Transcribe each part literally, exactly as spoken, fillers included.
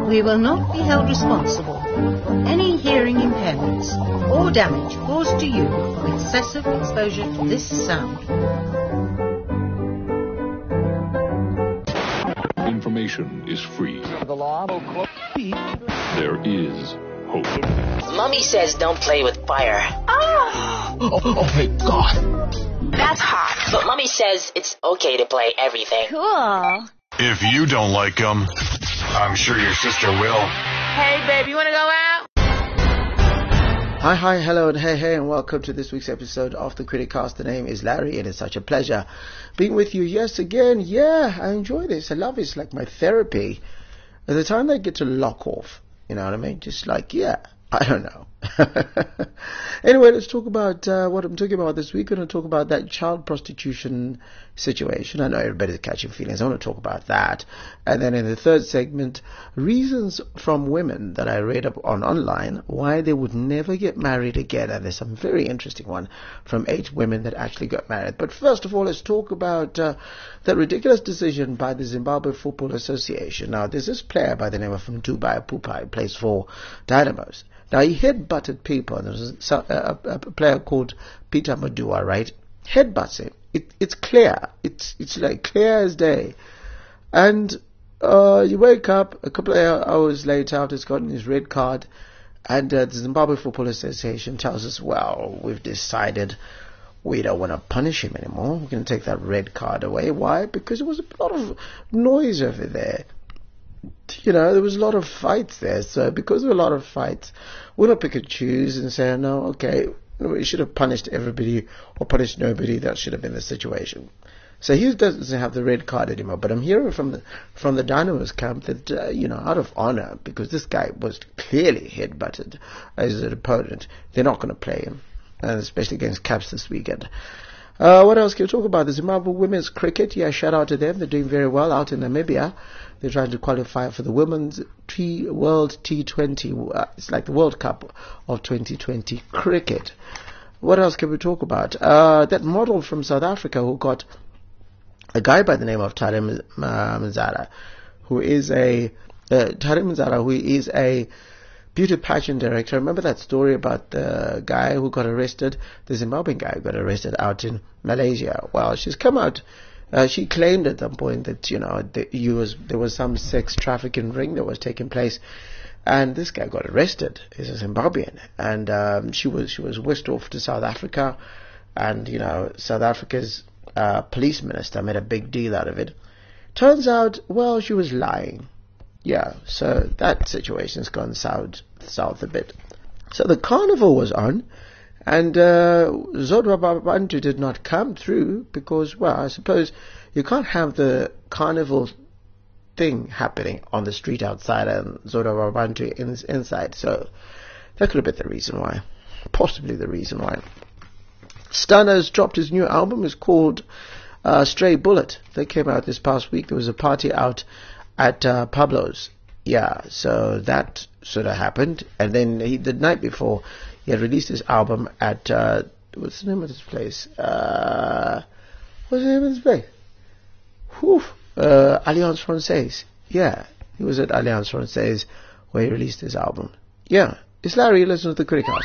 We will not be held responsible for any hearing impairments or damage caused to you from excessive exposure to this sound. Information is free. The law will quote. There is hope. Mummy says don't play with fire. Oh, oh, oh my God. That's hot. But Mummy says it's okay to play everything. Cool. If you don't like them, I'm sure your sister will. Hey, baby, you want to go out? Hi, hi, hello, and hey, hey, and welcome to this week's episode of the Criticast. The name is Larry, and it's such a pleasure being with you yes again. Yeah, I enjoy this. I love it. It's like my therapy. At the time I get to lock off, you know what I mean? Just like, yeah, I don't know. Anyway, let's talk about uh, what I'm talking about this week. I'm going to talk about that child prostitution situation. I know everybody's catching feelings. I want to talk about that. And then in the third segment, reasons from women that I read up on online why they would never get married again. And there's some very interesting one from eight women that actually got married. But first of all, let's talk about uh, that ridiculous decision by the Zimbabwe Football Association. Now, there's this player by the name of Mtubai Pupai, who plays for Dynamos. Now, he headbutted people. There was a, a, a player called Peter Madua, right? Headbutts him. It, it's clear. It's it's like clear as day. And uh, you wake up a couple of hours later after he's gotten his red card, and uh, the Zimbabwe Football Association tells us, well, we've decided we don't want to punish him anymore. We're going to take that red card away. Why? Because there was a lot of noise over there. You know, there was a lot of fights there. So because of a lot of fights, we're not pick and choose and say, no, okay, we should have punished everybody or punished nobody. That should have been the situation. So he doesn't have the red card anymore. But I'm hearing from the from the Dynamos camp that, uh, you know, out of honor, because this guy was clearly headbutted as an opponent, they're not going to play him, and especially against Caps this weekend. Uh, what else can we talk about? The Zimbabwe women's cricket. Yeah, shout out to them. They're doing very well out in Namibia. They're trying to qualify for the Women's T World T twenty. Uh, it's like the World Cup of twenty twenty cricket. What else can we talk about? Uh, that model from South Africa who got a guy by the name of Tarim uh, Mzara, who is a uh, Tarim Mzara, who is a beauty pageant director. Remember that story about the guy who got arrested, the Zimbabwean guy who got arrested out in Malaysia? Well, she's come out. Uh, she claimed at some point that, you know, the, he was, there was some sex trafficking ring that was taking place, and this guy got arrested. He's a Zimbabwean, and um, she was she was whisked off to South Africa, and you know, South Africa's uh, police minister made a big deal out of it. Turns out, well, she was lying. Yeah, so that situation's gone south south a bit. So the carnival was on, and uh, Zodwa Bantu did not come through because, well, I suppose you can't have the carnival thing happening on the street outside and Zodwa Bantu in, inside. So that could have been the reason why. Possibly the reason why. Stunner's dropped his new album. It's called uh, Stray Bullet. They came out this past week. There was a party out at uh, Pablo's. Yeah, so that sort of happened. And then he, the night before, he had released his album at, uh, what's the name of this place? Uh, what's the name of this place? Whew, uh, Alliance Francaise. Yeah, he was at Alliance Francaise where he released his album. Yeah, it's Larry, listen to the Criticast.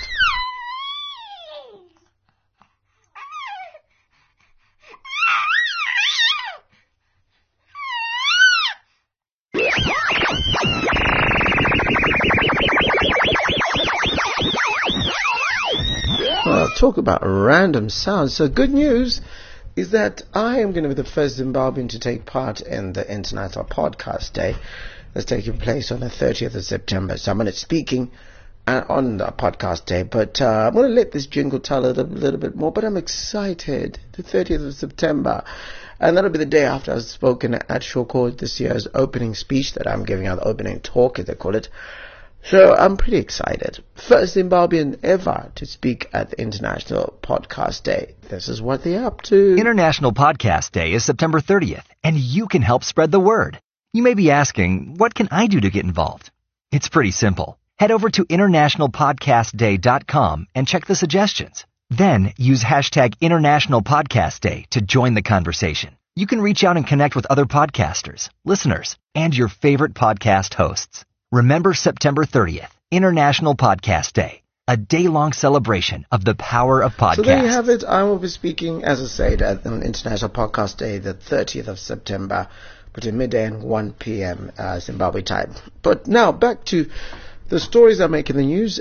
Talk about random sounds. So good news is that I am going to be the first Zimbabwean to take part in the International Podcast Day that's taking place on the thirtieth of September. So I'm going to be speaking uh, on the podcast day, but uh, I'm going to let this jingle tell it a little bit more, but I'm excited. The thirtieth of September, and that'll be the day after I've spoken at Shoko this year's opening speech that I'm giving out, the opening talk as they call it. So I'm pretty excited. First Zimbabwean ever to speak at the International Podcast Day. This is what they're up to. International Podcast Day is September thirtieth, and you can help spread the word. You may be asking, what can I do to get involved? It's pretty simple. Head over to international podcast day dot com and check the suggestions. Then use hashtag International Podcast Day to join the conversation. You can reach out and connect with other podcasters, listeners, and your favorite podcast hosts. Remember September thirtieth, International Podcast Day, a day-long celebration of the power of podcasts. So there you have it. I will be speaking, as I said, at an International Podcast Day, the thirtieth of September, between midday and one p.m. Uh, Zimbabwe time. But now, back to the stories that are making the news.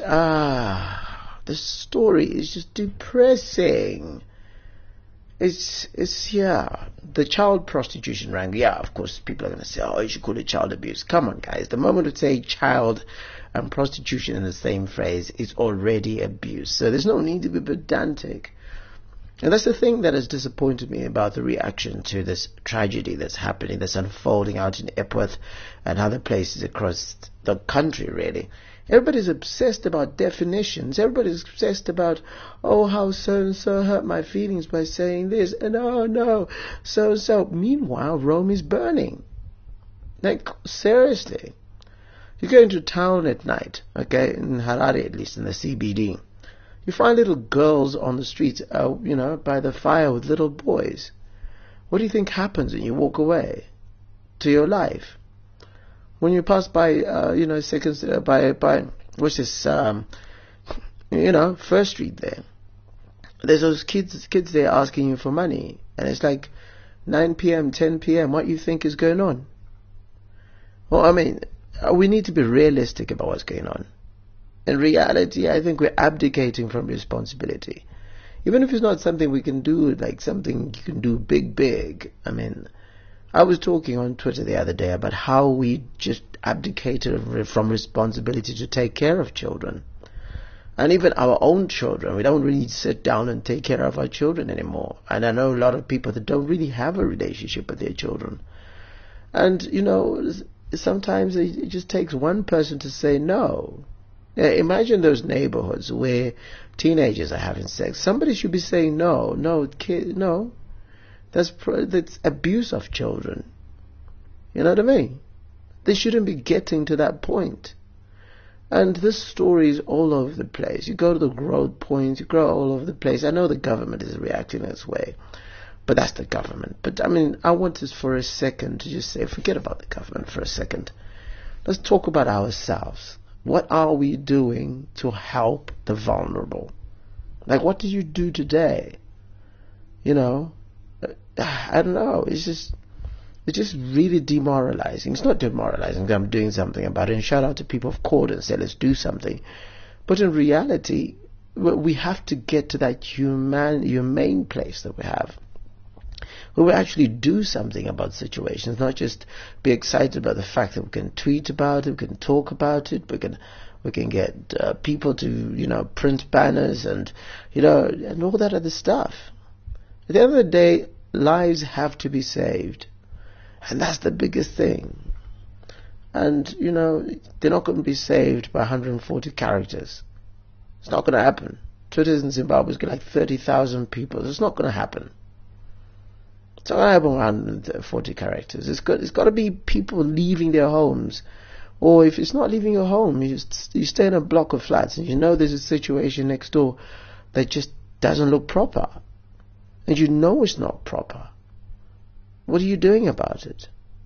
Ah, the story is just depressing. It's, it's, yeah, the child prostitution wrangle. Yeah, of course, people are going to say, oh, you should call it child abuse. Come on, guys. The moment we say child and prostitution in the same phrase, it's already abuse. So there's no need to be pedantic. And that's the thing that has disappointed me about the reaction to this tragedy that's happening, that's unfolding out in Epworth and other places across the country, really. Everybody's obsessed about definitions. Everybody's obsessed about, oh, how so-and-so hurt my feelings by saying this, and oh, no, so-and-so. Meanwhile, Rome is burning. Like, seriously. You go into town at night, okay, in Harare at least, in the C B D. You find little girls on the streets, uh, you know, by the fire with little boys. What do you think happens when you walk away to your life? When you pass by, uh, you know, second, uh, by, by, what's this, um, you know, First Street there. There's those kids, kids there asking you for money. And it's like nine p.m., ten p.m. What you think is going on? Well, I mean, we need to be realistic about what's going on. In reality, I think we're abdicating from responsibility. Even if it's not something we can do, like something you can do big, big. I mean, I was talking on Twitter the other day about how we just abdicated from responsibility to take care of children. And even our own children, we don't really sit down and take care of our children anymore. And I know a lot of people that don't really have a relationship with their children. And, you know, sometimes it just takes one person to say no. Imagine those neighborhoods where teenagers are having sex. Somebody should be saying no, no, kid, no. That's that's abuse of children. You know what I mean? They shouldn't be getting to that point. And this story is all over the place. You go to the growth points, you grow all over the place. I know the government is reacting this way, but that's the government. But I mean, I want us for a second to just say, forget about the government for a second. Let's talk about ourselves. What are we doing to help the vulnerable? Like, what did you do today? You know, I don't know. It's just, it's just really demoralizing. It's not demoralizing. I'm doing something about it. And shout out to people of court and say, let's do something. But in reality, we have to get to that human, humane place that we have, where we actually do something about situations, not just be excited about the fact that we can tweet about it, we can talk about it, we can we can get uh, people to, you know, print banners and, you know, and all that other stuff. At the end of the day, lives have to be saved. And that's the biggest thing. And, you know, they're not going to be saved by one hundred forty characters. It's not going to happen. Twitter in Zimbabwe is got like thirty thousand people. It's not going to happen. It's not going to happen with one hundred forty characters. It's got, it's got to be people leaving their homes. Or if it's not leaving your home, you, you stay in a block of flats and you know there's a situation next door that just doesn't look proper. And you know it's not proper. What are you doing about it?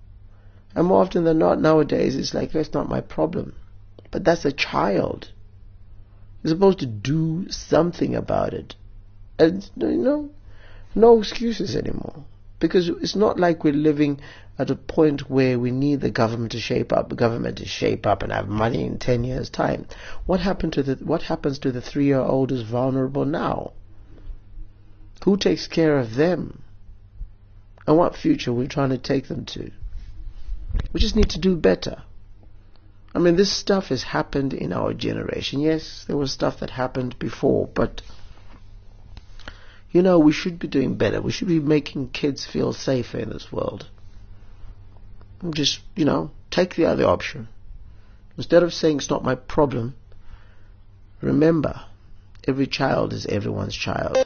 And more often than not nowadays, it's like, that's not my problem. But that's a child. You're supposed to do something about it. And, you know, no excuses anymore. Because it's not like we're living at a point where we need the government to shape up, the government to shape up and have money in ten years' time. What happened to the, what happens to the three-year-old who's vulnerable now? Who takes care of them? And what future we're trying to take them to? We just need to do better. I mean, this stuff has happened in our generation. Yes, there was stuff that happened before, but, you know, we should be doing better. We should be making kids feel safer in this world. Just, you know, take the other option. Instead of saying it's not my problem, remember, every child is everyone's child.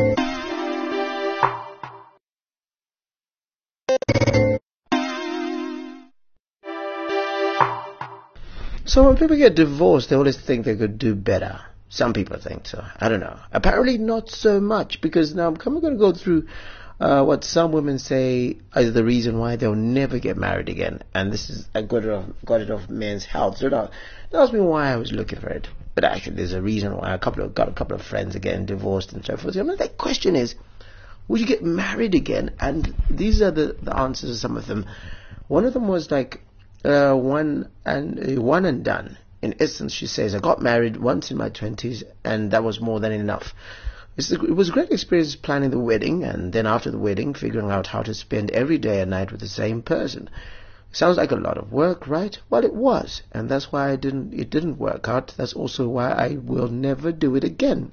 So when people get divorced, they always think they could do better. Some people think so. I don't know. Apparently not so much, because now I'm going to go through uh, what some women say is the reason why they'll never get married again. And this is, I got it off, got it off Men's Health. So don't ask me why I was looking for it. But actually, there's a reason why a couple of, got a couple of friends are getting divorced and so forth. I mean, the question is, would you get married again? And these are the, the answers to some of them. One of them was like, uh, one and, uh, one and done. In essence, she says, I got married once in my twenties, and that was more than enough. It's a, it was a great experience planning the wedding, and then after the wedding, figuring out how to spend every day and night with the same person. Sounds like a lot of work, right? Well, it was, and that's why I didn't. It didn't work out. That's also why I will never do it again.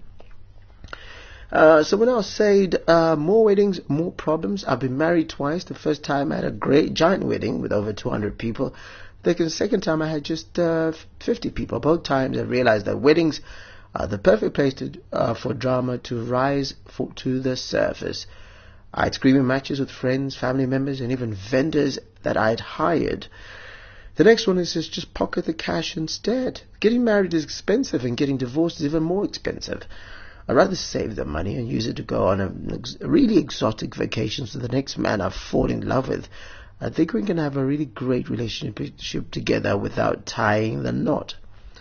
Uh, someone else said, uh, more weddings, more problems. I've been married twice. The first time I had a great giant wedding with over two hundred people. The second time I had just uh, fifty people. Both times I realized that weddings are the perfect place to, uh, for drama to rise for, to the surface. I had screaming matches with friends, family members, and even vendors that I had hired. The next one is just, just pocket the cash instead. Getting married is expensive, and getting divorced is even more expensive. I'd rather save the money and use it to go on a, a really exotic vacations with the next man I fall in love with. I think we can have a really great relationship together without tying the knot.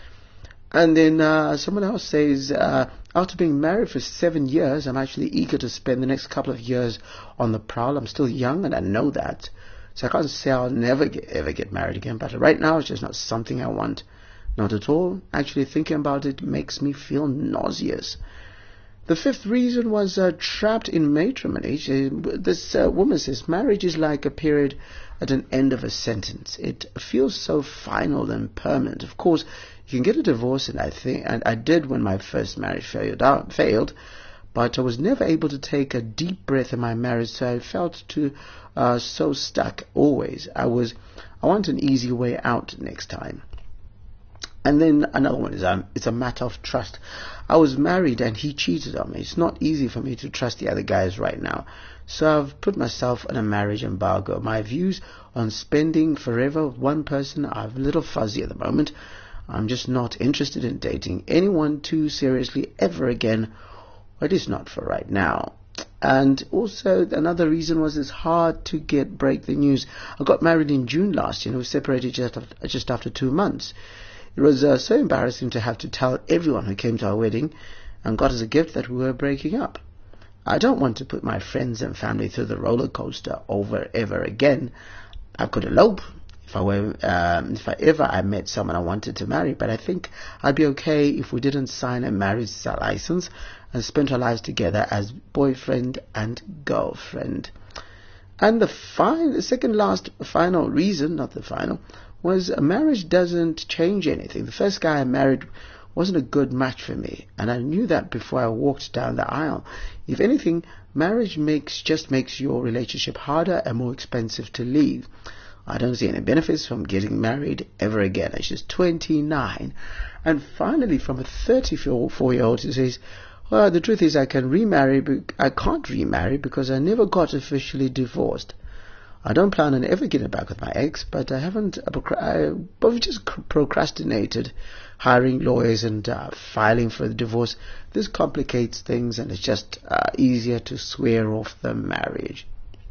And then uh, someone else says, uh, after being married for seven years, I'm actually eager to spend the next couple of years on the prowl. I'm still young, and I know that. So I can't say I'll never get, ever get married again. But right now, it's just not something I want. Not at all. Actually, thinking about it makes me feel nauseous. The fifth reason was uh, trapped in matrimony. She, this uh, woman says, marriage is like a period at an end of a sentence. It feels so final and permanent. Of course, you can get a divorce, and I think, and I did when my first marriage failed, out, failed, but I was never able to take a deep breath in my marriage, so I felt too uh, so stuck always. I was, I want an easy way out next time. And then another one is um, it's a matter of trust. I was married and he cheated on me. It's not easy for me to trust the other guys right now. So I've put myself on a marriage embargo. My views on spending forever with one person are a little fuzzy at the moment. I'm just not interested in dating anyone too seriously ever again. At least not for right now. And also another reason was it's hard to get break the news. I got married in June last year and we separated just after, just after two months. It was uh, so embarrassing to have to tell everyone who came to our wedding and got as a gift that we were breaking up. I don't want to put my friends and family through the roller coaster over ever again. I could elope if I were, um, if I ever I met someone I wanted to marry, but I think I'd be okay if we didn't sign a marriage license and spent our lives together as boyfriend and girlfriend. And the, fin- the second last final reason, not the final, was a marriage doesn't change anything. The first guy I married wasn't a good match for me, and I knew that before I walked down the aisle. If anything, marriage makes just makes your relationship harder and more expensive to leave. I don't see any benefits from getting married ever again. She's twenty-nine. And finally, from a thirty-four-year-old who says, well, the truth is I can remarry, but I can't remarry because I never got officially divorced. I don't plan on ever getting back with my ex, but I haven't, I, but we've just procrastinated hiring lawyers and uh, filing for the divorce. This complicates things, and it's just uh, easier to swear off the marriage.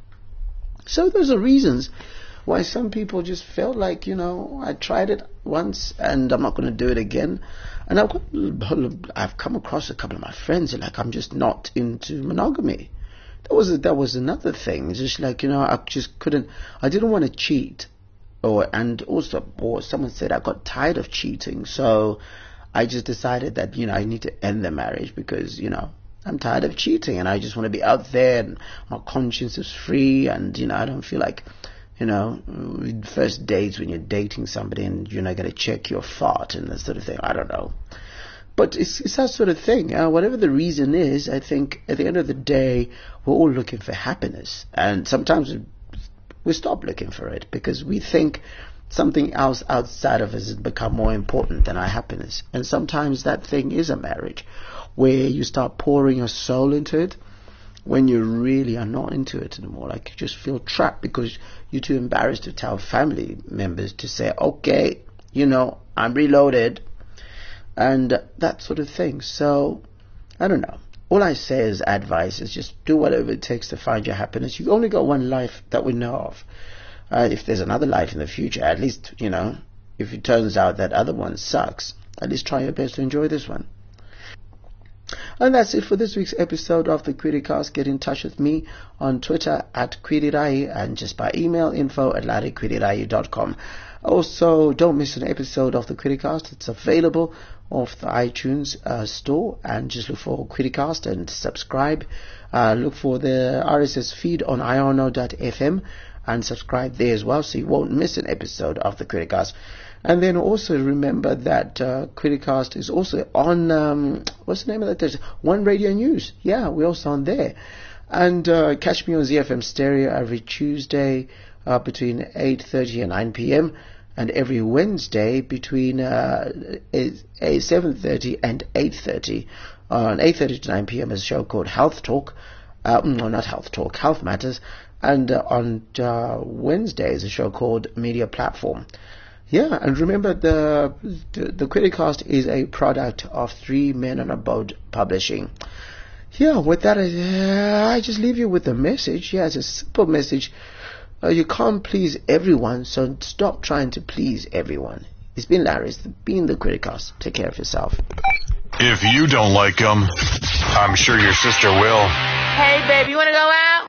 So those are reasons why some people just felt like, you know, I tried it once and I'm not going to do it again. And I've got, I've come across a couple of my friends who are like, I'm just not into monogamy. That was that was another thing. It's just like, you know, I just couldn't. I didn't want to cheat, or and also, or someone said I got tired of cheating, so I just decided that, you know, I need to end the marriage because, you know, I'm tired of cheating and I just want to be out there and my conscience is free, and, you know, I don't feel like, you know, first dates when you're dating somebody and you're not going to check your fart and that sort of thing. I don't know. But it's, it's that sort of thing. Uh, whatever the reason is, I think at the end of the day, we're all looking for happiness. And sometimes we, we stop looking for it because we think something else outside of us has become more important than our happiness. And sometimes that thing is a marriage where you start pouring your soul into it when you really are not into it anymore. Like you just feel trapped because you're too embarrassed to tell family members to say, okay, you know, I'm reloaded. And that sort of thing. So, I don't know. all I say as advice is just do whatever it takes to find your happiness. You've only got one life that we know of. Uh, if there's another life in the future, at least, you know, if it turns out that other one sucks, at least try your best to enjoy this one. And that's it for this week's episode of the Criticast. Get in touch with me on Twitter at Critirai and just by email info at larry critirai dot com. Also, don't miss an episode of the Criticast. It's available off the iTunes uh, store, and just look for Criticast and subscribe. Uh, look for the R S S feed on iono dot f m and subscribe there as well, so you won't miss an episode of the Criticast. And then also remember that uh, Criticast is also on, um, what's the name of that? There's One Radio News. Yeah, we're also on there. And uh, catch me on Z F M Stereo every Tuesday uh, between eight thirty and nine p.m. and every Wednesday between uh, seven thirty and eight thirty. On eight thirty to nine p.m. is a show called Health Talk. Uh, no, not Health Talk, Health Matters. And uh, on uh, Wednesday is a show called Media Platform. Yeah, and remember the, the the Criticast is a product of Three Men on a Boat Publishing. Yeah, with that, uh, I just leave you with a message. Yeah, it's a simple message. Uh, you can't please everyone, so stop trying to please everyone. It's been Larry. It's been the Criticast. Take care of yourself. If you don't like them, I'm sure your sister will. Hey, baby, you want to go out?